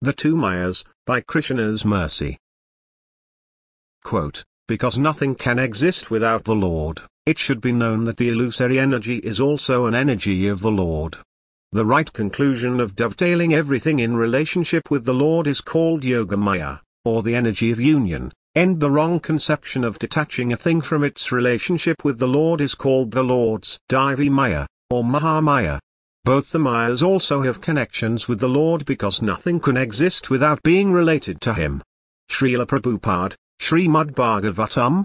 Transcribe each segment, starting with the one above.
The Two Mayas, by Krishna's Mercy. Quote, because nothing can exist without the Lord, it should be known that the illusory energy is also an energy of the Lord. The right conclusion of dovetailing everything in relationship with the Lord is called Yoga Maya, or the energy of union, and the wrong conception of detaching a thing from its relationship with the Lord is called the Lord's Divi Maya, or Mahamaya. Both the Mayas also have connections with the Lord because nothing can exist without being related to Him. Srila Prabhupada, Srimad Bhagavatam,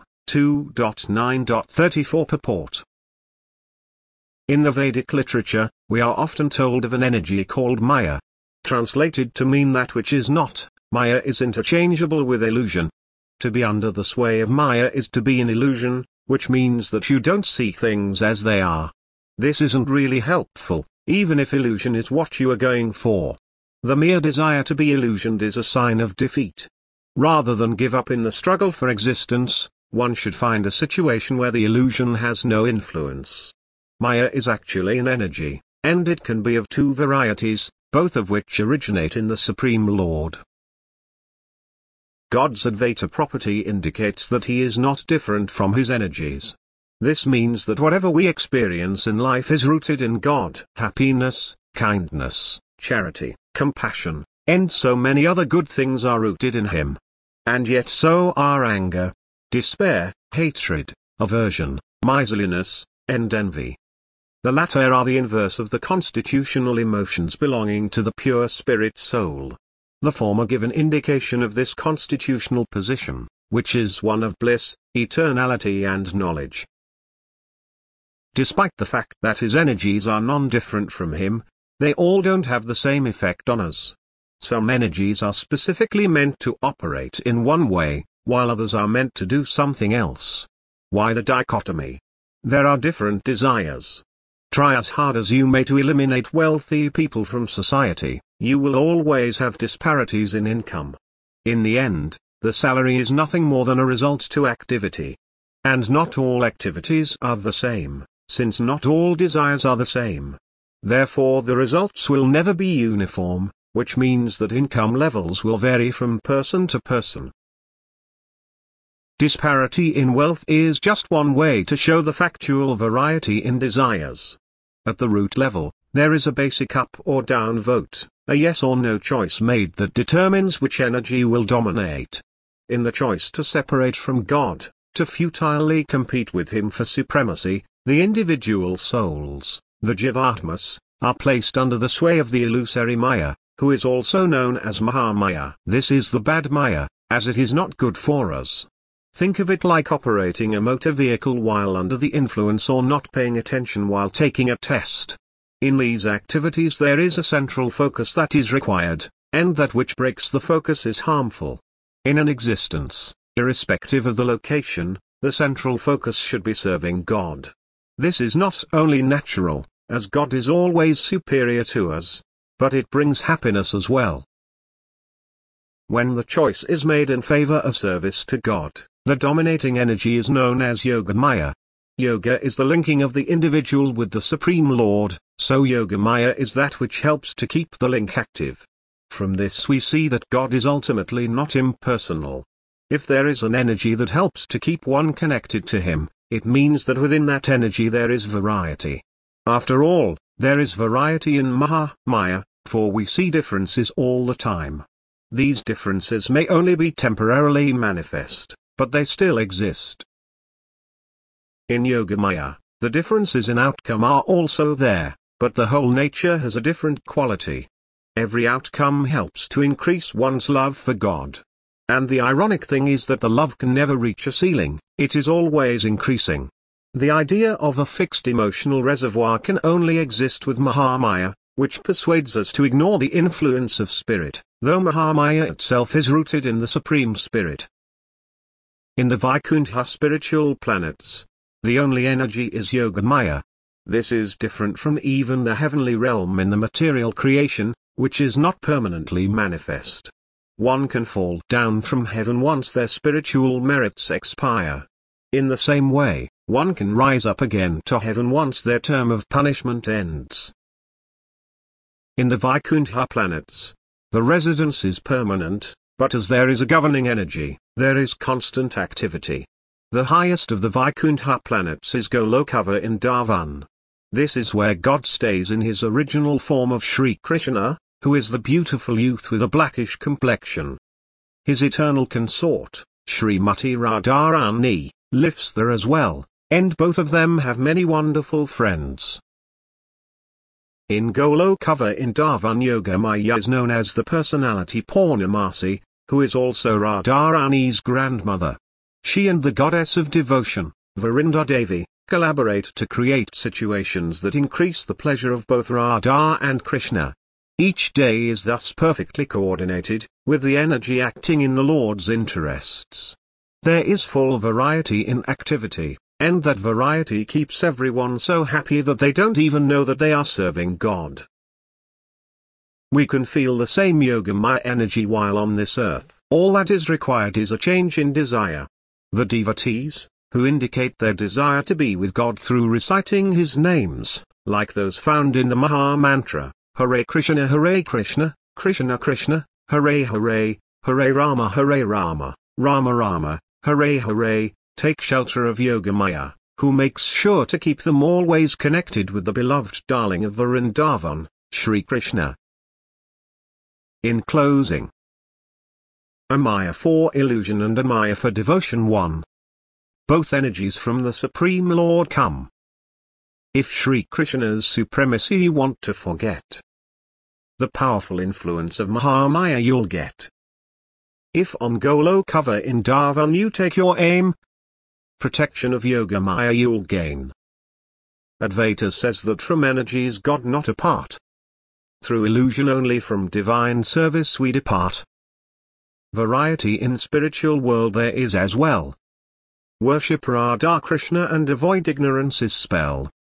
2.9.34 Purport. In the Vedic literature, we are often told of an energy called Maya. Translated to mean that which is not, Maya is interchangeable with illusion. To be under the sway of Maya is to be in illusion, which means that you don't see things as they are. This isn't really helpful, even if illusion is what you are going for. The mere desire to be illusioned is a sign of defeat. Rather than give up in the struggle for existence, one should find a situation where the illusion has no influence. Maya is actually an energy, and it can be of two varieties, both of which originate in the Supreme Lord. God's Advaita property indicates that He is not different from His energies. This means that whatever we experience in life is rooted in God. Happiness, kindness, charity, compassion, and so many other good things are rooted in Him. And yet so are anger, despair, hatred, aversion, miserliness, and envy. The latter are the inverse of the constitutional emotions belonging to the pure spirit soul. The former give an indication of this constitutional position, which is one of bliss, eternality and knowledge. Despite the fact that His energies are non-different from Him, they all don't have the same effect on us. Some energies are specifically meant to operate in one way, while others are meant to do something else. Why the dichotomy? There are different desires. Try as hard as you may to eliminate wealthy people from society, you will always have disparities in income. In the end, the salary is nothing more than a result to activity. And not all activities are the same, since not all desires are the same. Therefore the results will never be uniform, which means that income levels will vary from person to person. Disparity in wealth is just one way to show the factual variety in desires. At the root level, there is a basic up or down vote, a yes or no choice made that determines which energy will dominate. In the choice to separate from God, to futilely compete with Him for supremacy, the individual souls, the Jivatmas, are placed under the sway of the illusory Maya, who is also known as Mahamaya. This is the bad Maya, as it is not good for us. Think of it like operating a motor vehicle while under the influence or not paying attention while taking a test. In these activities there is a central focus that is required, and that which breaks the focus is harmful. In an existence, irrespective of the location, the central focus should be serving God. This is not only natural, as God is always superior to us, but it brings happiness as well. When the choice is made in favor of service to God, the dominating energy is known as Yoga Maya. Yoga is the linking of the individual with the Supreme Lord, so Yoga Maya is that which helps to keep the link active. From this we see that God is ultimately not impersonal. If there is an energy that helps to keep one connected to Him, it means that within that energy there is variety. After all, there is variety in Mahamaya, for we see differences all the time. These differences may only be temporarily manifest, but they still exist. In Yoga Maya, the differences in outcome are also there, but the whole nature has a different quality. Every outcome helps to increase one's love for God. And the ironic thing is that the love can never reach a ceiling, it is always increasing. The idea of a fixed emotional reservoir can only exist with Mahamaya, which persuades us to ignore the influence of spirit, though Mahamaya itself is rooted in the Supreme Spirit. In the Vaikuntha spiritual planets, the only energy is Yoga Maya. This is different from even the heavenly realm in the material creation, which is not permanently manifest. One can fall down from heaven once their spiritual merits expire. In the same way, one can rise up again to heaven once their term of punishment ends. In the Vaikuntha planets, The residence is permanent, but as there is a governing energy, there is constant activity. The highest of the Vaikuntha planets is Golokava in Dhavan. This is where God stays in his original form of Sri Krishna, who is the beautiful youth with a blackish complexion. His eternal consort, Srimati Radharani, lives there as well, and both of them have many wonderful friends. In Golokava in Dhavan, Yogamaya is known as the personality Purnamasi, who is also Radharani's grandmother. She and the goddess of devotion, Vrinda Devi, collaborate to create situations that increase the pleasure of both Radha and Krishna. Each day is thus perfectly coordinated, with the energy acting in the Lord's interests. There is full variety in activity, and that variety keeps everyone so happy that they don't even know that they are serving God. We can feel the same Yogamaya energy while on this earth. All that is required is a change in desire. The devotees, who indicate their desire to be with God through reciting his names, like those found in the Maha Mantra, Hare Krishna, Krishna Krishna, Hare Hare, Hare Rama, Rama Rama, Hare Hare, take shelter of Yogamaya, who makes sure to keep them always connected with the beloved darling of Vrindavan, Sri Krishna. In closing, a Maya for illusion and a Maya for devotion. 1. Both energies from the Supreme Lord come. If Sri Krishna's supremacy you want to forget, the powerful influence of Mahamaya you'll get. If on Golokava in Dhavan you take your aim, protection of Yogamaya you'll gain. Advaita says that from energies God not apart. Through illusion only from divine service we depart. Variety in spiritual world there is as well. Worship Radha Krishna and avoid ignorance's spell.